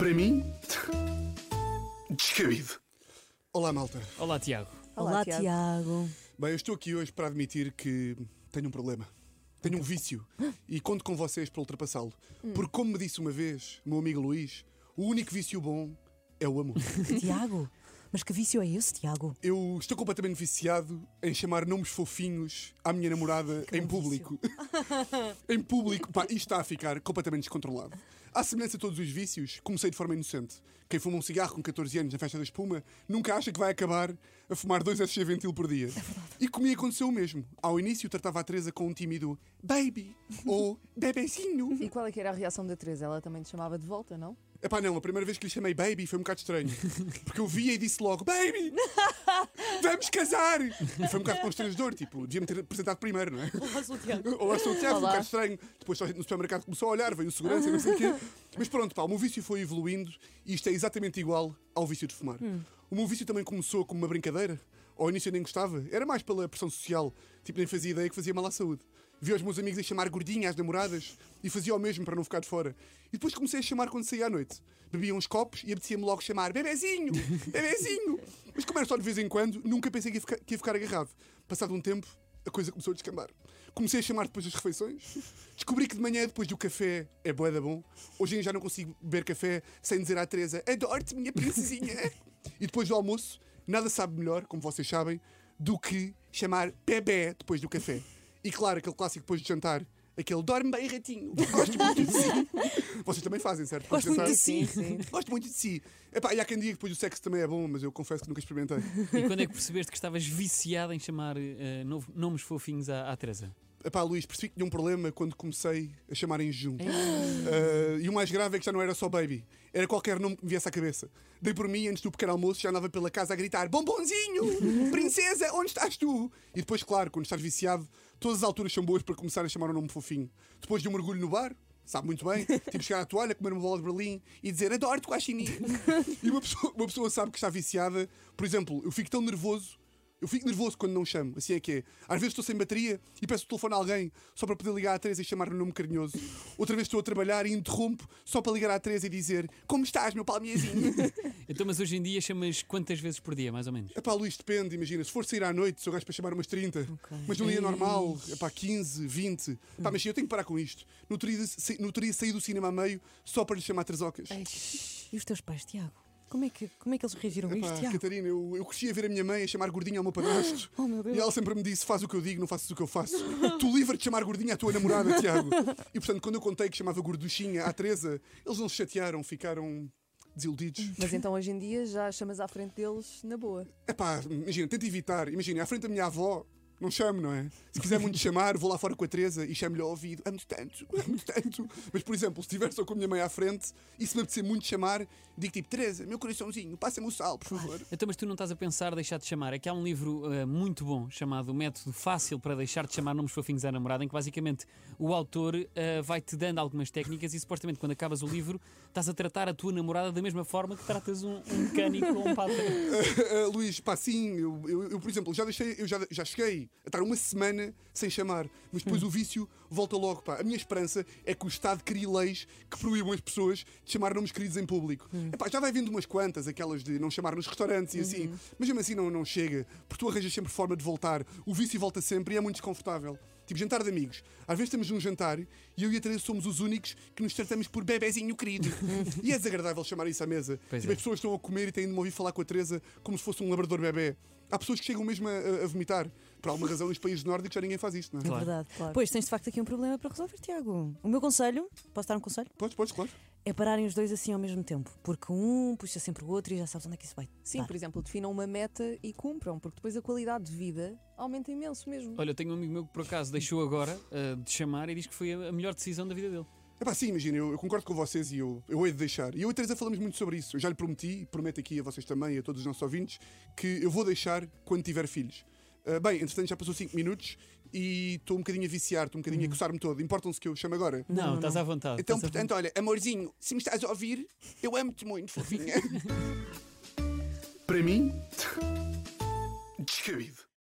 Para mim, descabido. Olá, malta. Olá, Tiago. Olá, Tiago. Bem, eu estou aqui hoje para admitir que tenho um problema. Tenho um vício e conto com vocês para ultrapassá-lo. Porque, como me disse uma vez o meu amigo Luís, o único vício bom é o amor. Tiago? Mas que vício é esse, Tiago? Eu estou completamente viciado em chamar nomes fofinhos à minha namorada em público. Em público, pá, isto está a ficar completamente descontrolado. À semelhança de todos os vícios, comecei de forma inocente. Quem fuma um cigarro com 14 anos na festa da espuma nunca acha que vai acabar a fumar 2 SG Ventil por dia. E comigo aconteceu o mesmo. Ao início tratava a Teresa com um tímido baby ou bebezinho. E qual é que era a reação da Teresa? Ela também te chamava de volta, não? Epá, não, a primeira vez que lhe chamei baby foi um bocado estranho. Porque eu via e disse logo, baby, vamos casar! E foi um bocado constrangedor, tipo, devia-me ter apresentado primeiro, não é? Olá, sou o Tiago. Olá, sou o Tiago, foi um Olá. bocado estranho. Depois só a gente no supermercado começou a olhar, veio o segurança e não sei o quê. Mas pronto, pá, o meu vício foi evoluindo e isto é exatamente igual ao vício de fumar. O meu vício também começou como uma brincadeira. Ao início eu nem gostava, era mais pela pressão social. Tipo, nem fazia ideia que fazia mal à saúde. Via os meus amigos a chamar gordinha às namoradas e fazia o mesmo para não ficar de fora. E depois comecei a chamar quando saía à noite. Bebia uns copos e apetecia-me logo chamar bebezinho, bebezinho. Mas como era só de vez em quando, nunca pensei que ia ficar agarrado. Passado um tempo, a coisa começou a descambar. Comecei a chamar depois das refeições. Descobri que de manhã, depois do café, é bué da bom. Hoje em dia já não consigo beber café sem dizer à Teresa adoro-te, minha princesinha. E depois do almoço, nada sabe melhor, como vocês sabem, do que chamar bebé depois do café. E claro, aquele clássico depois de jantar, aquele dorme bem, ratinho. Gosto muito de si. Vocês também fazem, certo? Depois Gosto muito jantar? de si. Sim. Gosto muito de si. Epá, e há quem diga que depois o sexo também é bom, mas eu confesso que nunca experimentei. E quando é que percebeste que estavas viciado em chamar nomes fofinhos à Teresa? Epá, Luís, percebi que tinha um problema quando comecei a chamar em jejum. E o mais grave é que já não era só baby. Era qualquer nome que me viesse à cabeça. Dei por mim, antes do pequeno almoço, já andava pela casa a gritar bombonzinho, princesa, onde estás tu? E depois, claro, quando estás viciado, todas as alturas são boas para começar a chamar um nome fofinho. Depois de um mergulho no bar, sabe muito bem, tipo chegar à toalha, comer uma bola de Berlim e dizer adoro-te, guaxinim. E uma pessoa sabe que está viciada. Por exemplo, eu fico tão nervoso. Eu fico nervoso quando não chamo, assim é que é. Às vezes estou sem bateria e peço o telefone a alguém só para poder ligar à Teresa e chamar-lhe um nome carinhoso. Outra vez estou a trabalhar e interrompo só para ligar à Teresa e dizer como estás, meu palmiazinho? Então, mas hoje em dia chamas quantas vezes por dia, mais ou menos? Epá, Luís, depende, imagina. Se for sair à noite, sou gajo para chamar umas 30. Mas num dia normal, epá, 15, 20. Epá, mas sim, eu tenho que parar com isto. No outro dia saí do cinema a meio só para lhe chamar Teresocas. E os teus pais, Tiago? Como é que eles reagiram a isto, Epá, Tiago? Catarina, eu cresci a ver a minha mãe a chamar gordinha ao meu padrasto. Oh, meu Deus. E ela sempre me disse: faz o que eu digo, não faças o que eu faço. Tu livre de chamar gordinha à tua namorada, Tiago. E portanto, quando eu contei que chamava gorduchinha à Teresa, eles não se chatearam, ficaram desiludidos. Mas então hoje em dia já chamas à frente deles na boa. Epá, imagina, tenta evitar. Imagina, à frente da minha avó, não chamo, não é? Se quiser muito chamar, vou lá fora com a Teresa e chamo-lhe ao ouvido. Amo-te tanto, amo-te tanto. Mas, por exemplo, se estiver só com a minha mãe à frente e se me apetecer muito chamar, digo tipo: Teresa, meu coraçãozinho, passa-me o sal, por favor. Então, mas tu não estás a pensar deixar de chamar? É que há um livro muito bom chamado O Método Fácil para Deixar de Chamar Nomes Fofinhos à Namorada, em que basicamente o autor vai-te dando algumas técnicas e supostamente quando acabas o livro estás a tratar a tua namorada da mesma forma que tratas um mecânico ou um pátrio. Luís, pá, sim, eu, por exemplo, já cheguei a estar uma semana sem chamar, mas depois o vício volta logo, pá. A minha esperança é que o Estado crie leis que proíbam as pessoas de chamar nomes queridos em público. Epá, já vai vindo umas quantas, aquelas de não chamar nos restaurantes e assim, mas mesmo assim não chega, porque tu arranjas sempre forma de voltar. O vício volta sempre e é muito desconfortável. Tipo, jantar de amigos. Às vezes estamos num jantar e eu e a Teresa somos os únicos que nos tratamos por bebezinho querido. E é desagradável chamar isso à mesa. Pois Tipo, é. as pessoas estão a comer e têm de me ouvir falar com a Teresa como se fosse um labrador bebê. Há pessoas que chegam mesmo a vomitar. Por alguma razão, nos países nórdicos já ninguém faz isto, não é? É Claro. verdade. Claro. Pois, tens de facto aqui um problema para resolver, Tiago. O meu conselho, posso dar um conselho? Podes, claro. É pararem os dois assim ao mesmo tempo. Porque um puxa sempre o outro e já sabes onde é que isso vai. Sim, dar. por exemplo, definam uma meta e cumpram, porque depois a qualidade de vida aumenta imenso mesmo. Olha, eu tenho um amigo meu que por acaso deixou agora de chamar e diz que foi a melhor decisão da vida dele. Epá, sim, imagina, eu concordo com vocês e eu hei de deixar. E eu e a Teresa falamos muito sobre isso. Eu já lhe prometi, e prometo aqui a vocês também e a todos os nossos ouvintes, que eu vou deixar quando tiver filhos. Bem, entretanto já passou 5 minutos e estou um bocadinho a viciar, estou um bocadinho a coçar-me todo. Importam-se que eu chame agora? Não, estás à vontade. Então, estás à portanto, olha, amorzinho, se me estás a ouvir, eu amo-te muito, fofinha. Para mim, descabido.